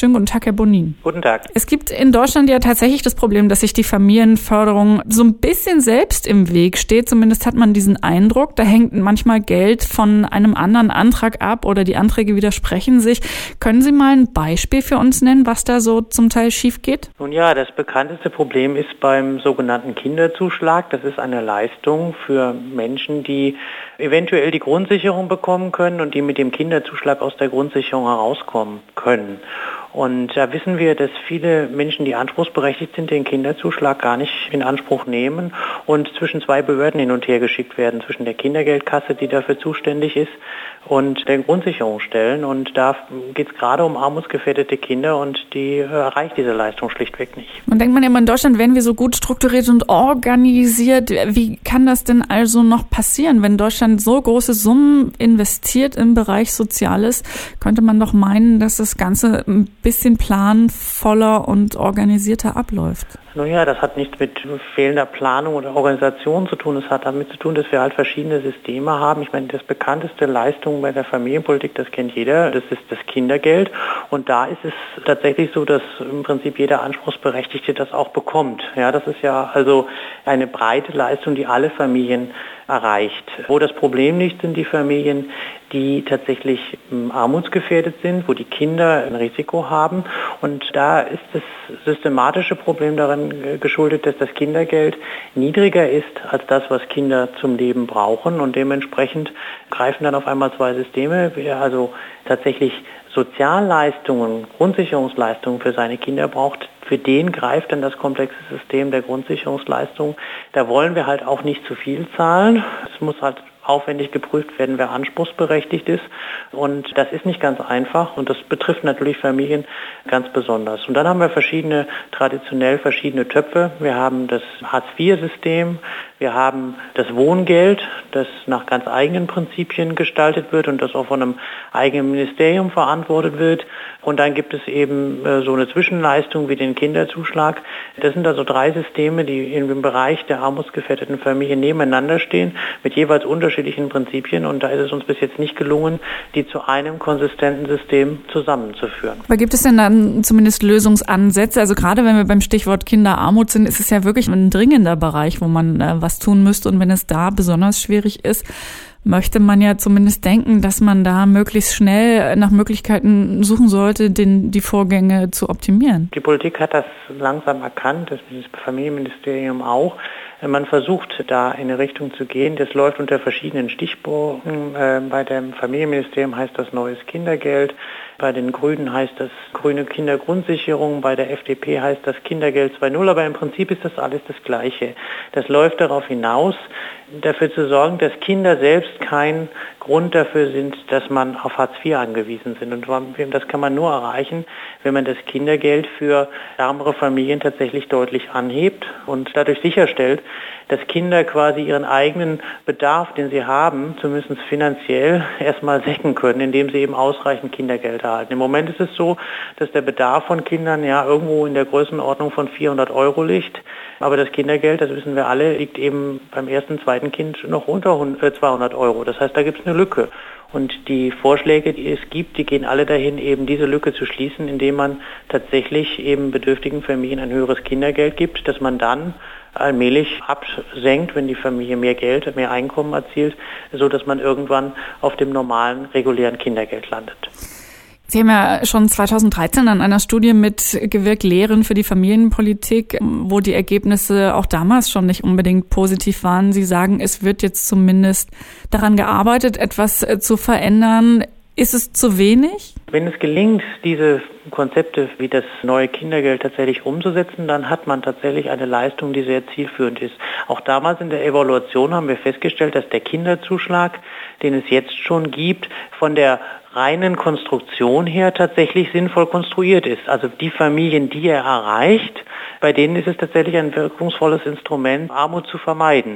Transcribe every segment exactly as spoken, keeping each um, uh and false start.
Schönen guten Tag, Herr Bonin. Guten Tag. Es gibt in Deutschland ja tatsächlich das Problem, dass sich die Familienförderung so ein bisschen selbst im Weg steht. Zumindest hat man diesen Eindruck. Da hängt manchmal Geld von einem anderen Antrag ab oder die Anträge widersprechen sich. Können Sie mal ein Beispiel für uns nennen, was da so zum Teil schief geht? Nun ja, das bekannteste Problem ist beim sogenannten Kinderzuschlag. Das ist eine Leistung für Menschen, die eventuell die Grundsicherung bekommen können und die mit dem Kinderzuschlag aus der Grundsicherung herauskommen können. Und da wissen wir, dass viele Menschen, die anspruchsberechtigt sind, den Kinderzuschlag gar nicht in Anspruch nehmen und zwischen zwei Behörden hin und her geschickt werden, zwischen der Kindergeldkasse, die dafür zuständig ist, und der Grundsicherungsstellen. Und da geht es gerade um armutsgefährdete Kinder und die erreicht diese Leistung schlichtweg nicht. Man denkt man ja immer, in Deutschland wären wir so gut strukturiert und organisiert. Wie kann das denn also noch passieren? Wenn Deutschland so große Summen investiert im Bereich Soziales, könnte man doch meinen, dass das Ganze ein bisschen planvoller und organisierter abläuft. Nun ja, das hat nichts mit fehlender Planung oder Organisation zu tun. Es hat damit zu tun, dass wir halt verschiedene Systeme haben. Ich meine, das bekannteste Leistung bei der Familienpolitik, das kennt jeder, das ist das Kindergeld. Und da ist es tatsächlich so, dass im Prinzip jeder Anspruchsberechtigte das auch bekommt. Ja, das ist ja also eine breite Leistung, die alle Familien erreicht. Wo das Problem liegt, sind die Familien, die tatsächlich armutsgefährdet sind, wo die Kinder ein Risiko haben. Und da ist das systematische Problem daran geschuldet, dass das Kindergeld niedriger ist als das, was Kinder zum Leben brauchen. Und dementsprechend greifen dann auf einmal zwei Systeme, wer also tatsächlich Sozialleistungen, Grundsicherungsleistungen für seine Kinder braucht, für den greift dann das komplexe System der Grundsicherungsleistung. Da wollen wir halt auch nicht zu viel zahlen. Es muss halt aufwendig geprüft werden, wer anspruchsberechtigt ist. Und das ist nicht ganz einfach und das betrifft natürlich Familien ganz besonders. Und dann haben wir verschiedene, traditionell verschiedene Töpfe. Wir haben das Hartz vier System, wir haben das Wohngeld, das nach ganz eigenen Prinzipien gestaltet wird und das auch von einem eigenen Ministerium verantwortet wird. Und dann gibt es eben äh, so eine Zwischenleistung wie den Kinderzuschlag. Das sind also drei Systeme, die im Bereich der armutsgefährdeten Familien nebeneinander stehen, mit jeweils unterschiedlichen Prinzipien. Und da ist es uns bis jetzt nicht gelungen, die zu einem konsistenten System zusammenzuführen. Aber gibt es denn dann zumindest Lösungsansätze? Also gerade wenn wir beim Stichwort Kinderarmut sind, ist es ja wirklich ein dringender Bereich, wo man äh, was tun müsste. Und wenn es da besonders schwierig ist, möchte man ja zumindest denken, dass man da möglichst schnell nach Möglichkeiten suchen sollte, den, die Vorgänge zu optimieren. Die Politik hat das langsam erkannt, das Familienministerium auch. Man versucht da in eine Richtung zu gehen. Das läuft unter verschiedenen Stichworten. Bei dem Familienministerium heißt das neues Kindergeld. Bei den Grünen heißt das grüne Kindergrundsicherung. Bei der F D P heißt das Kindergeld zwei Punkt null. Aber im Prinzip ist das alles das Gleiche. Das läuft darauf hinaus, dafür zu sorgen, dass Kinder selbst kein Grund dafür sind, dass man auf Hartz vier angewiesen sind. Und das kann man nur erreichen, wenn man das Kindergeld für ärmere Familien tatsächlich deutlich anhebt und dadurch sicherstellt, dass Kinder quasi ihren eigenen Bedarf, den sie haben, zumindest finanziell erstmal decken können, indem sie eben ausreichend Kindergeld erhalten. Im Moment ist es so, dass der Bedarf von Kindern ja irgendwo in der Größenordnung von vierhundert Euro liegt. Aber das Kindergeld, das wissen wir alle, liegt eben beim ersten, zweiten Kind noch unter zweihundert Euro. Das heißt, da gibt es eine Lücke. Und die Vorschläge, die es gibt, die gehen alle dahin, eben diese Lücke zu schließen, indem man tatsächlich eben bedürftigen Familien ein höheres Kindergeld gibt, dass man dann allmählich absenkt, wenn die Familie mehr Geld, mehr Einkommen erzielt, so dass man irgendwann auf dem normalen, regulären Kindergeld landet. Sie haben ja schon zweitausenddreizehn an einer Studie mitgewirkt, Lehren für die Familienpolitik, wo die Ergebnisse auch damals schon nicht unbedingt positiv waren. Sie sagen, es wird jetzt zumindest daran gearbeitet, etwas zu verändern. Ist es zu wenig? Wenn es gelingt, diese Konzepte wie das neue Kindergeld tatsächlich umzusetzen, dann hat man tatsächlich eine Leistung, die sehr zielführend ist. Auch damals in der Evaluation haben wir festgestellt, dass der Kinderzuschlag, den es jetzt schon gibt, von der reinen Konstruktion her tatsächlich sinnvoll konstruiert ist. Also die Familien, die er erreicht, bei denen ist es tatsächlich ein wirkungsvolles Instrument, Armut zu vermeiden.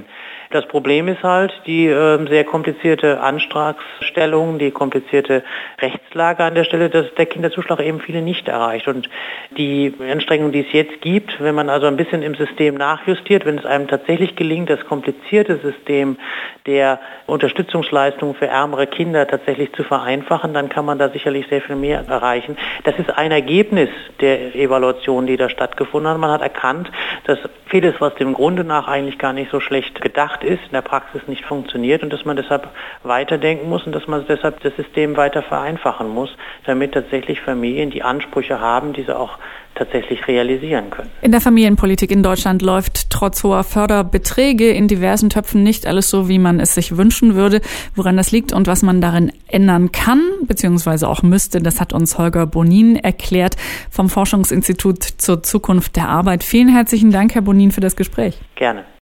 Das Problem ist halt die äh, sehr komplizierte Antragsstellung, die komplizierte Rechtslage an der Stelle, dass der Kinderzuschlag eben viele nicht erreicht. Und die Anstrengung, die es jetzt gibt, wenn man also ein bisschen im System nachjustiert, wenn es einem tatsächlich gelingt, das komplizierte System der Unterstützungsleistungen für ärmere Kinder tatsächlich zu vereinfachen, dann kann man da sicherlich sehr viel mehr erreichen. Das ist ein Ergebnis der Evaluation, die da stattgefunden hat. Man hat erkannt, dass vieles, was dem Grunde nach eigentlich gar nicht so schlecht gedacht ist, in der Praxis nicht funktioniert und dass man deshalb weiterdenken muss und dass man deshalb das System weiter vereinfachen muss, damit tatsächlich Familien die Ansprüche haben, diese auch tatsächlich realisieren können. In der Familienpolitik in Deutschland läuft trotz hoher Förderbeträge in diversen Töpfen nicht alles so, wie man es sich wünschen würde. Woran das liegt und was man darin ändern kann, beziehungsweise auch müsste, das hat uns Holger Bonin erklärt vom Forschungsinstitut zur Zukunft der Arbeit. Vielen herzlichen Dank, Herr Bonin, für das Gespräch. Gerne.